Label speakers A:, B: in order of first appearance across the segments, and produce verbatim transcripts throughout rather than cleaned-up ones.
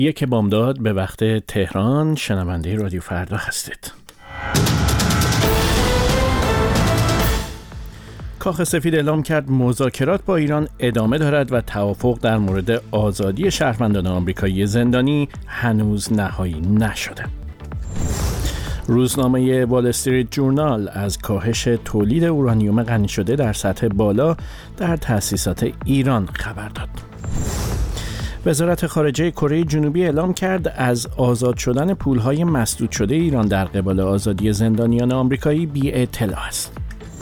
A: یک بامداد به وقت تهران، شنونده رادیو فردا هستید. کاخ سفید اعلام کرد مذاکرات با ایران ادامه دارد و توافق در مورد آزادی شهروندان آمریکایی زندانی هنوز نهایی نشده. روزنامه وال استریت جورنال از کاهش تولید اورانیوم غنی شده در سطح بالا در تأسیسات ایران خبر داد. وزارت خارجه کره جنوبی اعلام کرد از آزاد شدن پولهای مسدود شده ایران در قبال آزادی زندانیان آمریکایی بی اطلاع است.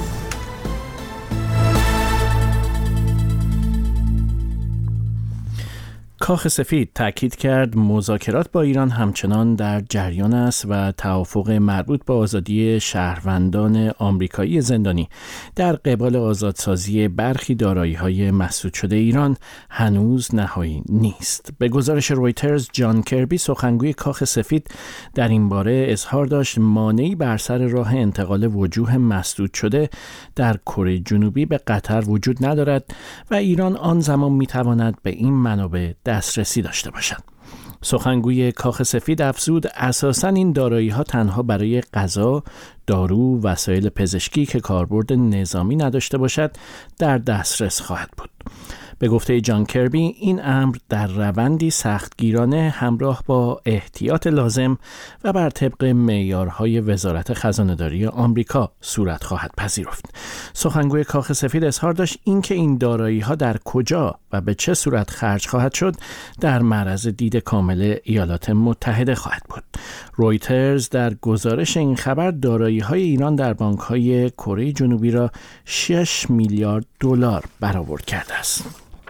A: کاخ سفید تاکید کرد مذاکرات با ایران همچنان در جریان است و توافق مربوط به آزادی شهروندان آمریکایی زندانی در قبال آزادسازی برخی دارایی‌های مسدود شده ایران هنوز نهایی نیست. به گزارش رویترز، جان کربی سخنگوی کاخ سفید در این باره اظهار داشت مانعی بر سر راه انتقال وجوه مسدود شده در کره جنوبی به قطر وجود ندارد و ایران آن زمان می‌تواند به این منابع دسترسی داشته باشد. سخنگوی کاخ سفید افزود اساساً این دارایی‌ها تنها برای غذا، دارو، وسایل پزشکی که کاربرد نظامی نداشته باشد در دسترس خواهد بود. به گفته جان کربی این امر در روندی سختگیرانه همراه با احتیاط لازم و بر طبق معیارهای وزارت خزانه‌داری آمریکا صورت خواهد پذیرفت. سخنگوی کاخ سفید اظهار داشت اینکه این دارایی‌ها در کجا و به چه صورت خرج خواهد شد در معرض دید کامل ایالات متحده خواهد بود. رویترز در گزارش این خبر دارایی‌های ایران در بانک‌های کره جنوبی را شش میلیارد دلار برآورد کرده است.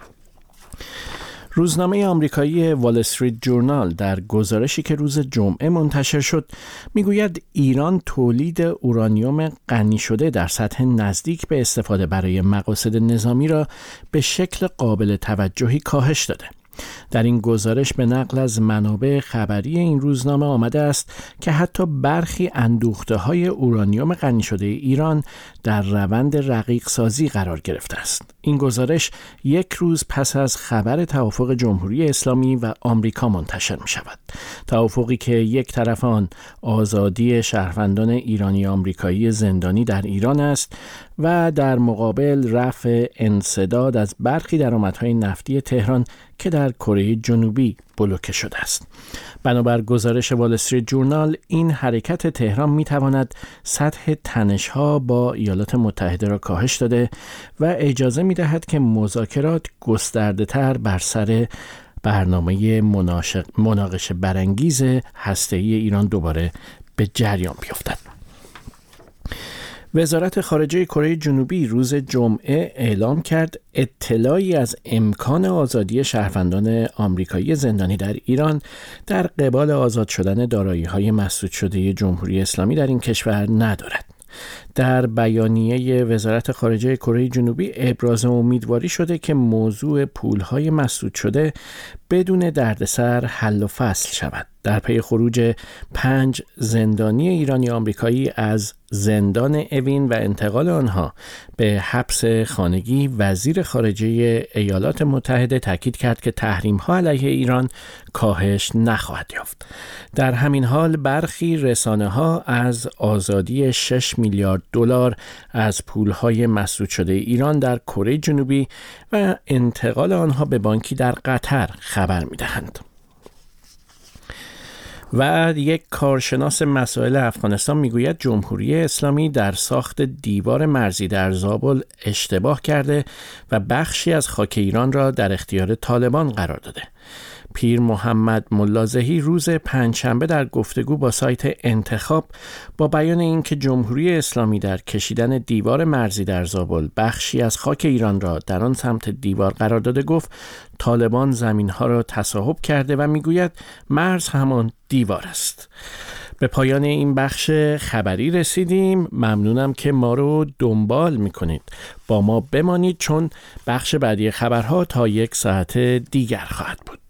A: روزنامه آمریکایی وال استریت جورنال در گزارشی که روز جمعه منتشر شد میگوید ایران تولید اورانیوم غنی شده در سطح نزدیک به استفاده برای مقاصد نظامی را به شکل قابل توجهی کاهش داده. در این گزارش به نقل از منابع خبری این روزنامه آمده است که حتی برخی اندوخته‌های اورانیوم غنی شده ایران در روند رقیق سازی قرار گرفته است. این گزارش یک روز پس از خبر توافق جمهوری اسلامی و آمریکا منتشر می شود. توافقی که یک طرف آن آزادی شهروندان ایرانی آمریکایی زندانی در ایران است و در مقابل رفع انسداد از برخی درآمدهای نفتی تهران که در کره جنوبی بلوکه شده است. بنابر گزارش وال استریت جورنال این حرکت تهران می تواند سطح تنش‌ها با ایالات متحده را کاهش داده و اجازه می دهد که مذاکرات گسترده‌تر بر سر برنامه مناقشه برانگیز هسته‌ای ایران دوباره به جریان بیفتد. وزارت خارجه کره جنوبی روز جمعه اعلام کرد اطلاعی از امکان آزادی شهروندان آمریکایی زندانی در ایران در قبال آزاد شدن دارایی‌های مسدود شده جمهوری اسلامی در این کشور ندارد. در بیانیه وزارت خارجه کره جنوبی ابراز امیدواری شده که موضوع پولهای مسدود شده بدون دردسر حل و فصل شود. در پی خروج پنج زندانی ایرانی آمریکایی از زندان اوین و انتقال آنها به حبس خانگی، وزیر خارجه ایالات متحده تاکید کرد که تحریم‌ها علیه ایران کاهش نخواهد یافت. در همین حال برخی رسانه‌ها از آزادی شش میلیارد دلار از پولهای مسدود شده ایران در کره جنوبی و انتقال آنها به بانکی در قطر خبر می‌دهند. و یک کارشناس مسائل افغانستان میگوید جمهوری اسلامی در ساخت دیوار مرزی در زابل اشتباه کرده و بخشی از خاک ایران را در اختیار طالبان قرار داده. پیر محمد ملازهی روز پنجشنبه در گفتگو با سایت انتخاب با بیان اینکه جمهوری اسلامی در کشیدن دیوار مرزی در زابل بخشی از خاک ایران را در آن سمت دیوار قرار داده گفت طالبان زمینها را تصاحب کرده و میگوید مرز همان دیوار است. به پایان این بخش خبری رسیدیم. ممنونم که ما رو دنبال میکنید. با ما بمانید چون بخش بعدی خبرها تا یک ساعت دیگر خواهد بود.